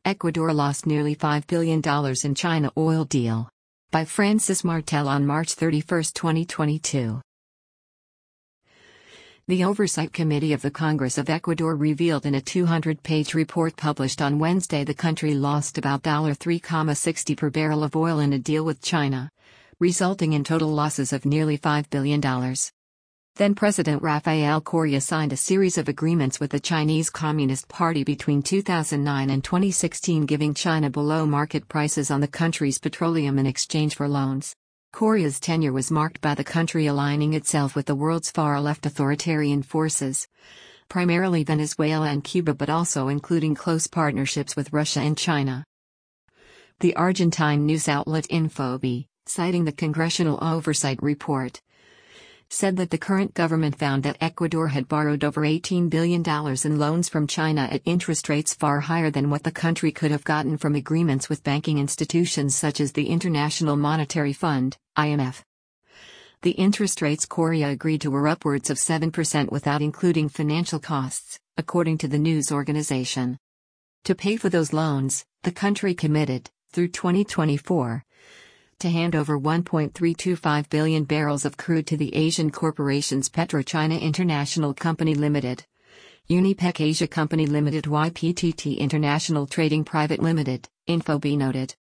Ecuador lost nearly $5 billion in China oil deal. By Francis Martel on March 31, 2022. The Oversight Committee of the Congress of Ecuador revealed in a 200-page report published on Wednesday the country lost about $3.60 per barrel of oil in a deal with China, resulting in total losses of nearly $5 billion. Then President Rafael Correa signed a series of agreements with the Chinese Communist Party between 2009 and 2016, giving China below-market prices on the country's petroleum in exchange for loans. Correa's tenure was marked by the country aligning itself with the world's far-left authoritarian forces, primarily Venezuela and Cuba, but also including close partnerships with Russia and China. The Argentine news outlet Infobae, citing the Congressional Oversight Report, said that the current government found that Ecuador had borrowed over $18 billion in loans from China at interest rates far higher than what the country could have gotten from agreements with banking institutions such as the International Monetary Fund, IMF. The interest rates Correa agreed to were upwards of 7% without including financial costs, according to the news organization. To pay for those loans, the country committed, through 2024, to hand over 1.325 billion barrels of crude to the Asian corporations PetroChina International Company Limited, Unipec Asia Company Limited, YPTT International Trading Private Limited, Infobae noted.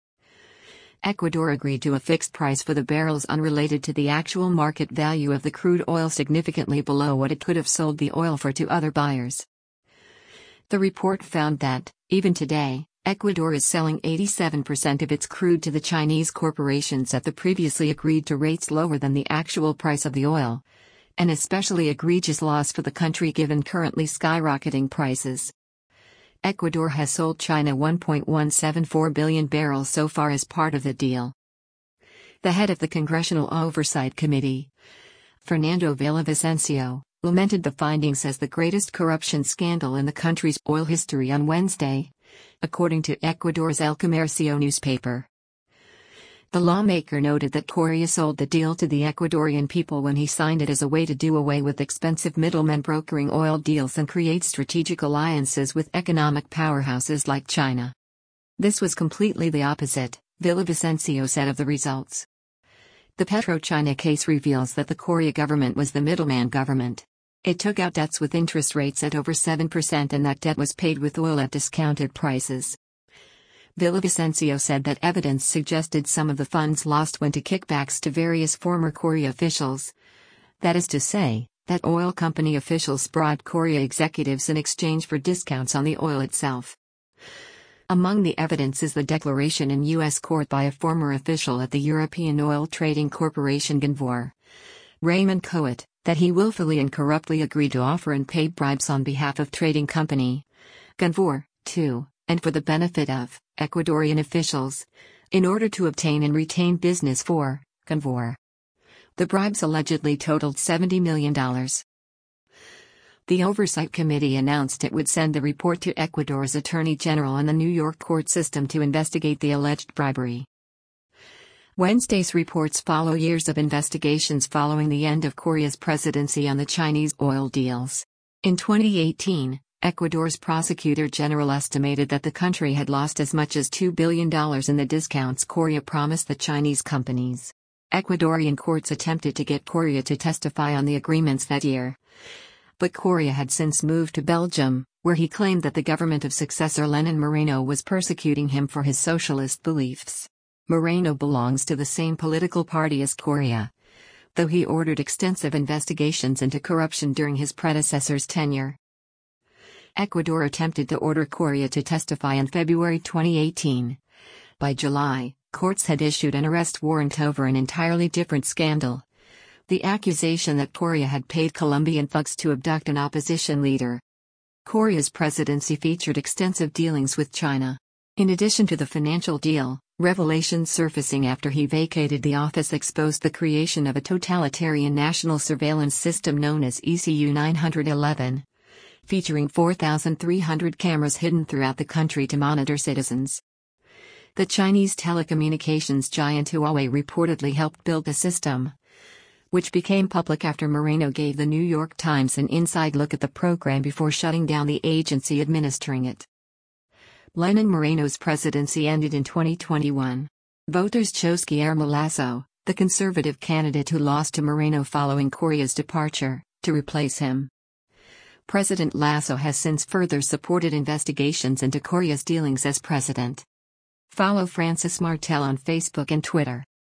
Ecuador agreed to a fixed price for the barrels unrelated to the actual market value of the crude oil, significantly below what it could have sold the oil for to other buyers. The report found that, even today, Ecuador is selling 87% of its crude to the Chinese corporations at the previously agreed to rates lower than the actual price of the oil, an especially egregious loss for the country given currently skyrocketing prices. Ecuador has sold China 1.174 billion barrels so far as part of the deal. The head of the Congressional Oversight Committee, Fernando Villavicencio, lamented the findings as the greatest corruption scandal in the country's oil history on Wednesday, according to Ecuador's El Comercio newspaper. The lawmaker noted that Correa sold the deal to the Ecuadorian people when he signed it as a way to do away with expensive middlemen brokering oil deals and create strategic alliances with economic powerhouses like China. This was completely the opposite, Villavicencio said of the results. The PetroChina case reveals that the Correa government was the middleman government. It took out debts with interest rates at over 7%, and that debt was paid with oil at discounted prices. Villavicencio said that evidence suggested some of the funds lost went to kickbacks to various former Correa officials. That is to say, that oil company officials bribed Correa executives in exchange for discounts on the oil itself. Among the evidence is the declaration in U.S. court by a former official at the European Oil Trading Corporation Gunvor, Raymond Coat, that he willfully and corruptly agreed to offer and pay bribes on behalf of trading company Gunvor, too, and for the benefit of Ecuadorian officials, in order to obtain and retain business for Gunvor. The bribes allegedly totaled $70 million. The Oversight Committee announced it would send the report to Ecuador's Attorney General and the New York court system to investigate the alleged bribery. Wednesday's reports follow years of investigations following the end of Correa's presidency on the Chinese oil deals. In 2018, Ecuador's prosecutor general estimated that the country had lost as much as $2 billion in the discounts Correa promised the Chinese companies. Ecuadorian courts attempted to get Correa to testify on the agreements that year, but Correa had since moved to Belgium, where he claimed that the government of successor Lenin Moreno was persecuting him for his socialist beliefs. Moreno belongs to the same political party as Correa, though he ordered extensive investigations into corruption during his predecessor's tenure. Ecuador attempted to order Correa to testify in February 2018. By July, courts had issued an arrest warrant over an entirely different scandal: the accusation that Correa had paid Colombian thugs to abduct an opposition leader. Correa's presidency featured extensive dealings with China. In addition to the financial deal, revelations surfacing after he vacated the office exposed the creation of a totalitarian national surveillance system known as ECU 911, featuring 4,300 cameras hidden throughout the country to monitor citizens. The Chinese telecommunications giant Huawei reportedly helped build the system, which became public after Moreno gave the New York Times an inside look at the program before shutting down the agency administering it. Lenin Moreno's presidency ended in 2021. Voters chose Guillermo Lasso, the conservative candidate who lost to Moreno following Correa's departure, to replace him. President Lasso has since further supported investigations into Correa's dealings as president. Follow Francis Martel on Facebook and Twitter.